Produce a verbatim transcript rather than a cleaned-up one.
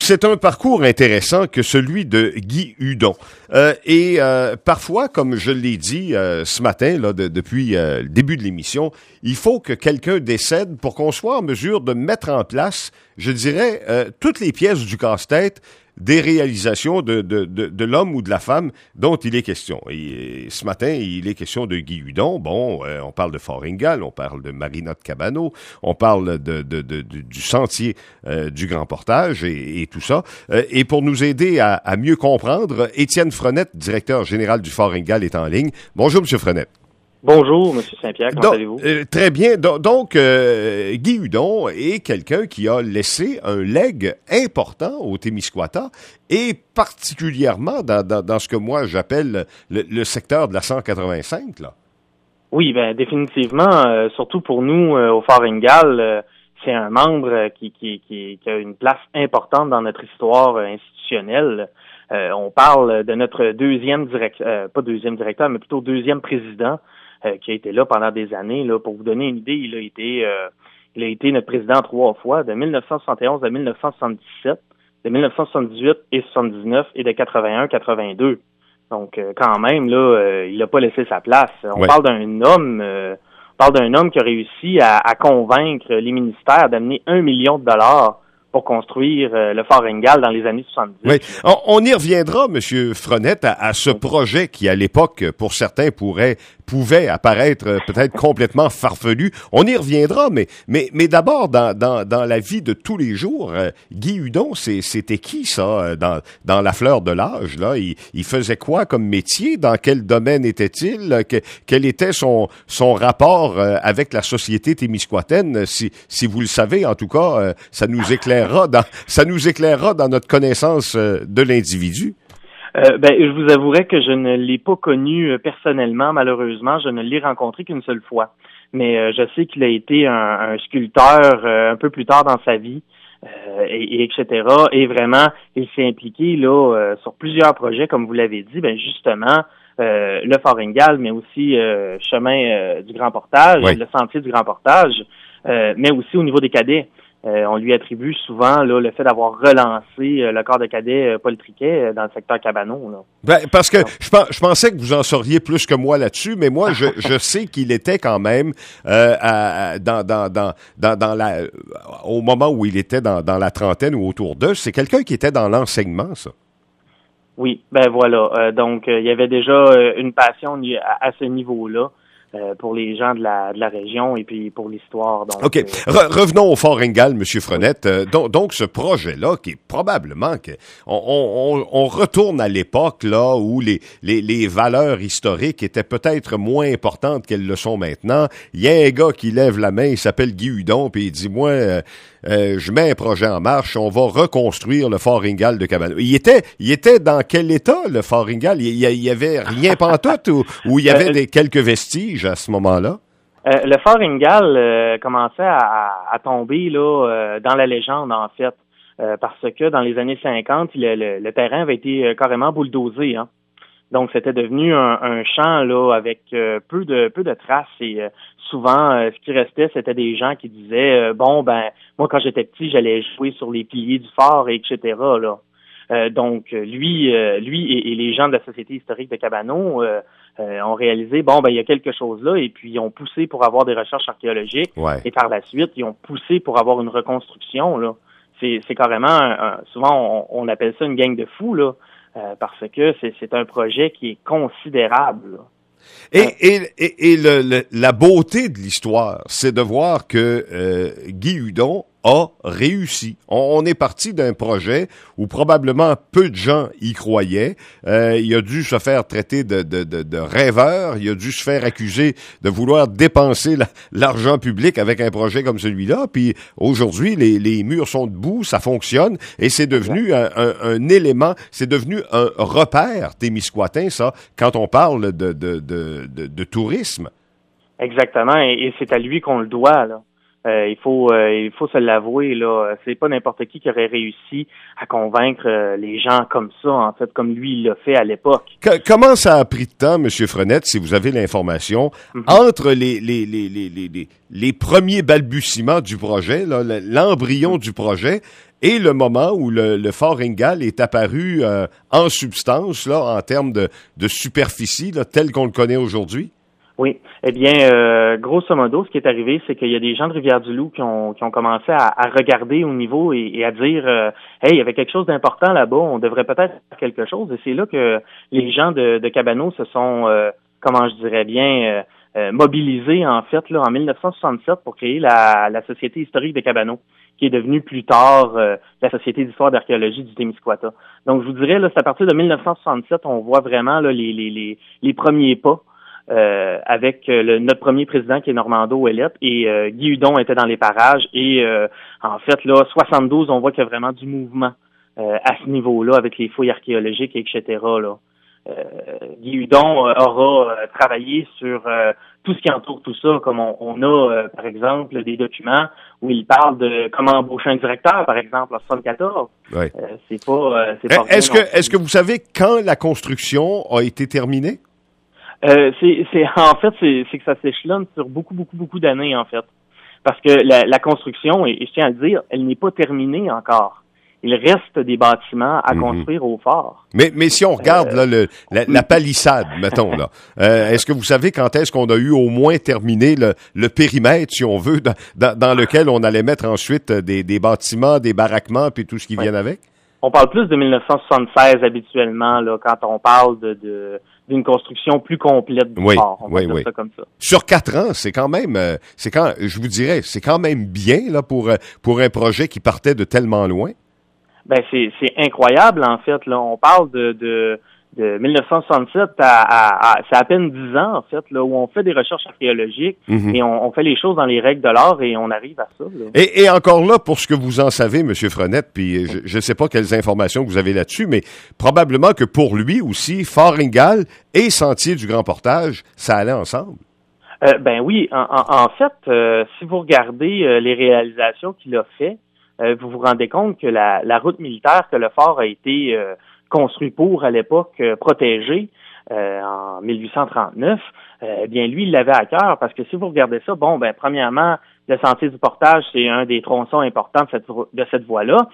c'est un parcours intéressant que celui de Guy Hudon. Euh, et euh, parfois, comme je l'ai dit euh, ce matin, là, de, depuis euh, le début de l'émission, il faut que quelqu'un décède pour qu'on soit en mesure de mettre en place, je dirais, euh, toutes les pièces du casse-tête des réalisations de, de, de, de l'homme ou de la femme dont il est question. Et, et ce matin, il est question de Guy Hudon. Bon, euh, on parle de Fort Ingalls, on parle de Marina de Cabano, on parle de, de, de, de du sentier euh, du Grand Portage et, et tout ça. Euh, et pour nous aider à, à mieux comprendre, Étienne Frenette, directeur général du Fort Ingalls, est en ligne. Bonjour, M. Frenette. Bonjour, M. Saint-Pierre, comment donc, allez-vous? Euh, très bien. Donc, donc euh, Guy Hudon est quelqu'un qui a laissé un legs important au Témiscouata et particulièrement dans, dans, dans ce que moi j'appelle le, le secteur de la cent quatre-vingt-cinq, là. Oui, ben définitivement, euh, surtout pour nous euh, au Fort Ingalls, euh, c'est un membre euh, qui, qui, qui, qui a une place importante dans notre histoire euh, institutionnelle. Euh, on parle de notre deuxième directeur, euh, pas deuxième directeur, mais plutôt deuxième président, Euh, qui a été là pendant des années. Là, pour vous donner une idée, il a été euh, il a été notre président trois fois, de mille neuf cent soixante et onze à mille neuf cent soixante-dix-sept, de mille neuf cent soixante-dix-huit et soixante-dix-neuf et de quatre-vingt-un à quatre-vingt-deux. Donc euh, quand même, là, euh, il n'a pas laissé sa place. On ouais. parle d'un homme euh, on parle d'un homme qui a réussi à, à convaincre les ministères d'amener un million de dollars pour construire euh, le Fort Ingalls dans les années soixante-dix. Oui, on, on y reviendra, M. Frenette, à, à ce projet qui, à l'époque, pour certains, pourrait pouvait apparaître peut-être complètement farfelu. On y reviendra, mais mais mais d'abord, dans, dans, dans la vie de tous les jours, euh, Guy Hudon, c'est, c'était qui, ça, dans, dans la fleur de l'âge, là? Il, il faisait quoi comme métier? Dans quel domaine était-il? Que, quel était son, son rapport euh, avec la société témiscouataine? Si, si vous le savez, en tout cas, euh, ça nous éclairera dans, ça nous éclairera dans notre connaissance euh, de l'individu. Euh, ben, je vous avouerai que je ne l'ai pas connu euh, personnellement, malheureusement. Je ne l'ai rencontré qu'une seule fois. Mais euh, je sais qu'il a été un, un sculpteur euh, un peu plus tard dans sa vie, euh, et, et etc. Et vraiment, il s'est impliqué là euh, sur plusieurs projets, comme vous l'avez dit. Ben justement, euh, le Fort Ingalls, mais aussi euh, chemin euh, du Grand Portage, oui. Le sentier du Grand Portage, euh, mais aussi au niveau des cadets. Euh, on lui attribue souvent là, le fait d'avoir relancé euh, le corps de cadet euh, Paul Triquet euh, dans le secteur Cabano. Là. Ben, parce que je, je pensais que vous en sauriez plus que moi là-dessus, mais moi, je, je sais qu'il était quand même euh, à, dans, dans, dans, dans, dans la, au moment où il était dans, dans la trentaine ou autour d'eux, c'est quelqu'un qui était dans l'enseignement, ça. Oui, ben voilà. Euh, donc, euh, il y avait déjà euh, une passion à, à ce niveau-là. Euh, pour les gens de la, de la région et puis pour l'histoire. Donc, OK. Euh, Re- revenons au Fort Ingalls, M. Frenette. Euh, donc, donc, ce projet-là, qui est probablement que on, on, on retourne à l'époque là où les, les, les valeurs historiques étaient peut-être moins importantes qu'elles le sont maintenant. Il y a un gars qui lève la main, il s'appelle Guy Hudon, puis il dit, moi, euh, euh, je mets un projet en marche, on va reconstruire le Fort Ingalls de Cabano. Il était, il était dans quel état, le Fort Ingalls? Il y, il y avait rien pantoute ou, ou il y avait des, quelques vestiges à ce moment-là? Euh, le Fort Ingalls euh, commençait à, à tomber là euh, dans la légende, en fait, euh, parce que dans les années cinquante, le, le, le terrain avait été euh, carrément bulldozé, hein. Donc, c'était devenu un, un champ là avec euh, peu de peu de traces et euh, souvent, euh, ce qui restait, c'était des gens qui disaient euh, bon ben moi quand j'étais petit, j'allais jouer sur les piliers du fort, et etc. Là. Euh, donc, lui, euh, lui et, et les gens de la Société historique de Cabano euh, euh, ont réalisé bon ben il y a quelque chose là et puis ils ont poussé pour avoir des recherches archéologiques ouais. Et par la suite, ils ont poussé pour avoir une reconstruction là. C'est, c'est carrément un, un, souvent on, on appelle ça une gang de fous là. Euh, parce que c'est, c'est un projet qui est considérable. Là. Et, et, et, et le, le, la beauté de l'histoire, c'est de voir que euh, Guy Hudon a réussi. On, on est parti d'un projet où probablement peu de gens y croyaient. Euh, il a dû se faire traiter de, de, de, de rêveur. Il a dû se faire accuser de vouloir dépenser la, l'argent public avec un projet comme celui-là. Puis aujourd'hui, les, les murs sont debout, ça fonctionne et c'est devenu un, un, un élément, c'est devenu un repère témiscouatin, ça, quand on parle de, de, de, de, de tourisme. Exactement, et, et c'est à lui qu'on le doit, là. Euh, il faut euh, il faut se l'avouer, là. C'est pas n'importe qui qui aurait réussi à convaincre euh, les gens comme ça, en fait, comme lui il l'a fait à l'époque. Que, comment ça a pris de temps, M. Frenette, si vous avez l'information, mm-hmm. entre les, les, les, les, les, les premiers balbutiements du projet, là, l'embryon mm-hmm. du projet, et le moment où le, le Fort Ingalls est apparu euh, en substance, là, en termes de, de superficie, là, tel qu'on le connaît aujourd'hui? Oui. Eh bien, euh, grosso modo, ce qui est arrivé, c'est qu'il y a des gens de Rivière-du-Loup qui ont, qui ont commencé à, à regarder au niveau et, et à dire euh, hey, il y avait quelque chose d'important là-bas, on devrait peut-être faire quelque chose. Et c'est là que les gens de, de Cabano se sont, euh, comment je dirais bien, euh, euh, mobilisés, en fait, là, en mille neuf cent soixante-sept pour créer la, la Société historique de Cabano, qui est devenue plus tard euh, la Société d'histoire d'archéologie du Témiscouata. Donc, je vous dirais, là, c'est à partir de mille neuf cent soixante-sept, on voit vraiment là, les, les, les, les premiers pas. Euh, avec euh, le, notre premier président qui est Normando Ouellette et euh, Guy Hudon était dans les parages et euh, en fait là soixante-douze on voit qu'il y a vraiment du mouvement euh, à ce niveau-là avec les fouilles archéologiques et cetera là. Euh, Guy Hudon euh, aura euh, travaillé sur euh, tout ce qui entoure tout ça, comme on, on a euh, par exemple des documents où il parle de comment embaucher un directeur par exemple en soixante-quatorze. Oui. Euh, c'est pas euh, c'est pas Est-ce que est-ce que vous savez quand la construction a été terminée? Euh, c'est, c'est, en fait, c'est, c'est que ça s'échelonne sur beaucoup, beaucoup, beaucoup d'années, en fait. Parce que la, la construction, et, et je tiens à le dire, elle n'est pas terminée encore. Il reste des bâtiments à mm-hmm. construire au fort. Mais, mais si on regarde euh, là, le, la, la palissade, mettons, là, euh, est-ce que vous savez quand est-ce qu'on a eu au moins terminé le, le périmètre, si on veut, dans, dans, dans lequel on allait mettre ensuite des, des bâtiments, des baraquements, puis tout ce qui ouais. vient avec? On parle plus de mille neuf cent soixante-seize habituellement, là, quand on parle de, de d'une construction plus complète du oui, fort. On va oui, dire oui. ça comme ça. Sur quatre ans, c'est quand même, euh, c'est quand, je vous dirais, c'est quand même bien là pour pour un projet qui partait de tellement loin. Ben c'est c'est incroyable en fait. Là, on parle de de de mille neuf cent soixante-sept à, à, à c'est à peine dix ans en fait là où on fait des recherches archéologiques mm-hmm. et on, on fait les choses dans les règles de l'art et on arrive à ça. Là. Et, et encore là, pour ce que vous en savez, M. Frenette, puis je ne sais pas quelles informations vous avez là-dessus, mais probablement que pour lui aussi, Fort Ingalls et Sentier du Grand Portage, ça allait ensemble. Euh, ben oui, en, en, en fait, euh, si vous regardez euh, les réalisations qu'il a fait, euh, vous vous rendez compte que la, la route militaire que le fort a été euh, construit pour, à l'époque, euh, protégé euh, en mille huit cent trente-neuf, euh, eh bien, lui, il l'avait à cœur, parce que si vous regardez ça, bon, ben, premièrement, le Sentier du Portage, c'est un des tronçons importants de cette, de cette voie-là,